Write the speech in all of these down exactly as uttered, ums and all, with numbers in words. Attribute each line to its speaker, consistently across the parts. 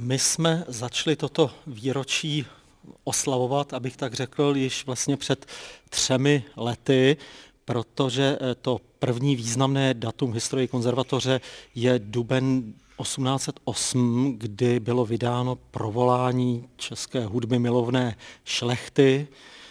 Speaker 1: My jsme začali toto výročí oslavovat, abych tak řekl, již vlastně před třemi lety, protože to první významné datum v historii konzervatoře je duben osmnáct set osm, kdy bylo vydáno provolání české hudby milovné šlechty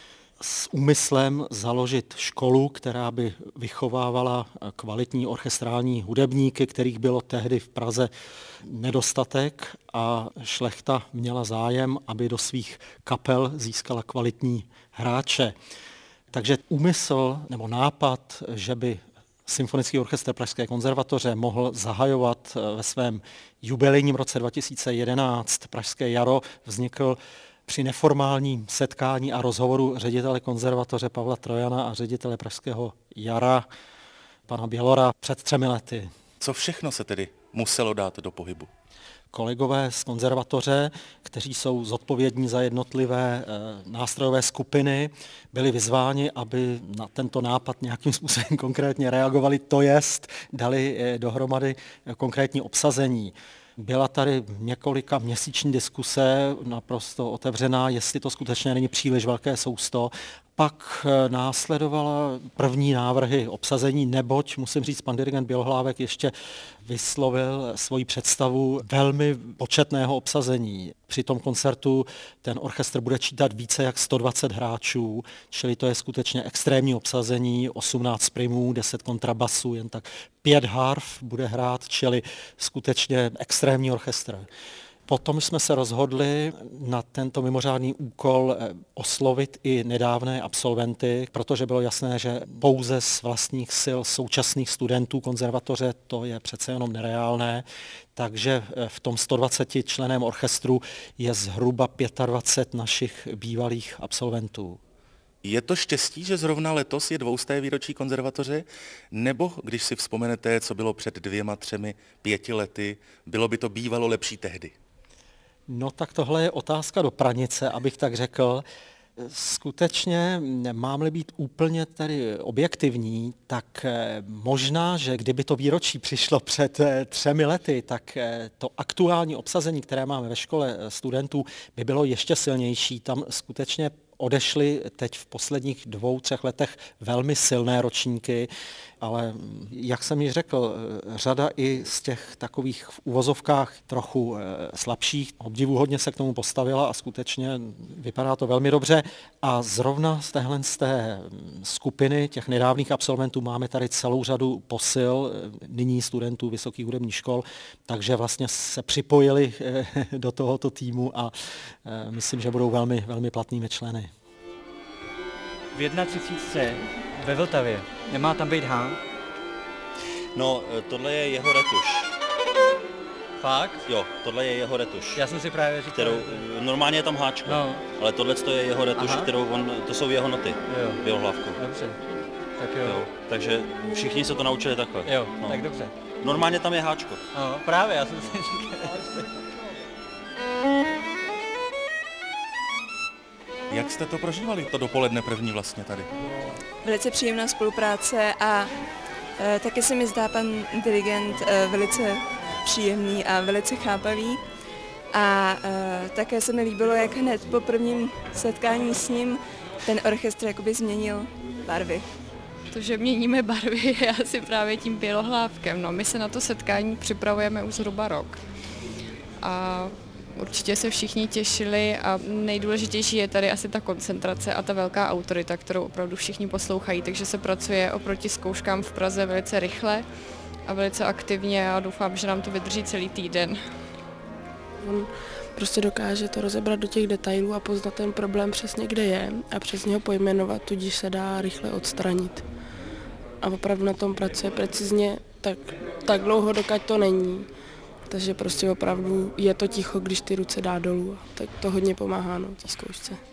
Speaker 1: s úmyslem založit školu, která by vychovávala kvalitní orchestrální hudebníky, kterých bylo tehdy v Praze nedostatek, a šlechta měla zájem, aby do svých kapel získala kvalitní hráče. Takže úmysl nebo nápad, že by Symfonický orchestr Pražské konzervatoře mohl zahajovat ve svém jubilejním roce dva tisíce jedenáct Pražské jaro, vznikl při neformálním setkání a rozhovoru ředitele konzervatoře Pavla Trojana a ředitele Pražského jara pana Bělora před třemi lety.
Speaker 2: Co všechno se tedy muselo dát do pohybu?
Speaker 1: Kolegové z konzervatoře, kteří jsou zodpovědní za jednotlivé e, nástrojové skupiny, byli vyzváni, aby na tento nápad nějakým způsobem konkrétně reagovali, to jest dali e, dohromady konkrétní obsazení. Byla tady několika měsíční diskuse, naprosto otevřená, jestli to skutečně není příliš velké sousto. Pak následovala první návrhy obsazení, neboť, musím říct, pan dirigent Bělohlávek ještě vyslovil svoji představu velmi početného obsazení. Při tom koncertu ten orchestr bude čítat více jak sto dvacet hráčů, čili to je skutečně extrémní obsazení, osmnáct primů, deset kontrabasů, jen tak pět harf bude hrát, čili skutečně extrémní orchestr. Potom jsme se rozhodli na tento mimořádný úkol oslovit i nedávné absolventy, protože bylo jasné, že pouze z vlastních sil současných studentů konzervatoře to je přece jenom nereálné, takže v tom sto dvaceti členném orchestru je zhruba dvacet pět našich bývalých absolventů.
Speaker 2: Je to štěstí, že zrovna letos je dvousté výročí konzervatoře, nebo když si vzpomenete, co bylo před dvěma, třemi, pěti lety, bylo by to bývalo lepší tehdy?
Speaker 1: No tak tohle je otázka do pranice, abych tak řekl. Skutečně, mám-li být úplně tady objektivní, tak možná, že kdyby to výročí přišlo před třemi lety, tak to aktuální obsazení, které máme ve škole studentů, by bylo ještě silnější. Tam skutečně odešly teď v posledních dvou, třech letech velmi silné ročníky, ale jak jsem již řekl, řada i z těch takových v uvozovkách trochu slabších obdivuhodně se k tomu postavila a skutečně vypadá to velmi dobře. A zrovna z téhle z té skupiny těch nedávných absolventů máme tady celou řadu posil, nyní studentů vysokých hudebních škol, takže vlastně se připojili do tohoto týmu a myslím, že budou velmi, velmi platnými členy.
Speaker 3: V třicítce ve Vltavě. Nemá tam být H?
Speaker 4: No, tohle je jeho retuš.
Speaker 3: Fakt?
Speaker 4: Jo, tohle je jeho retuš.
Speaker 3: Já jsem si právě říkal.
Speaker 4: Kterou, normálně je tam háčko, no. Ale tohle je jeho retuš, Aha. kterou on, to jsou jeho noty.
Speaker 3: Jo.
Speaker 4: Bělohlavkou.
Speaker 3: Dobře. Tak jo.
Speaker 4: jo. Takže všichni se to naučili takhle.
Speaker 3: Jo,
Speaker 4: no.
Speaker 3: tak dobře.
Speaker 4: Normálně tam je háčko.
Speaker 3: No, právě, já jsem si říkal.
Speaker 2: Jak jste to prožívali, to dopoledne první vlastně tady?
Speaker 5: Velice příjemná spolupráce a e, taky se mi zdá pan dirigent e, velice příjemný a velice chápavý. A e, také se mi líbilo, jak hned po prvním setkání s ním ten orchestr jakoby změnil barvy.
Speaker 6: To, že měníme barvy, je asi právě tím Bělohlávkem. No, my se na to setkání připravujeme už zhruba rok. A určitě se všichni těšili a nejdůležitější je tady asi ta koncentrace a ta velká autorita, kterou opravdu všichni poslouchají, takže se pracuje oproti zkouškám v Praze velice rychle a velice aktivně a doufám, že nám to vydrží celý týden.
Speaker 7: On prostě dokáže to rozebrat do těch detailů a poznat ten problém přesně kde je a přesně ho pojmenovat, tudíž se dá rychle odstranit. A opravdu na tom pracuje precizně tak, tak dlouho, dokud to není. Takže prostě opravdu je to ticho, když ty ruce dá dolů, tak to hodně pomáhá no, té zkoušce.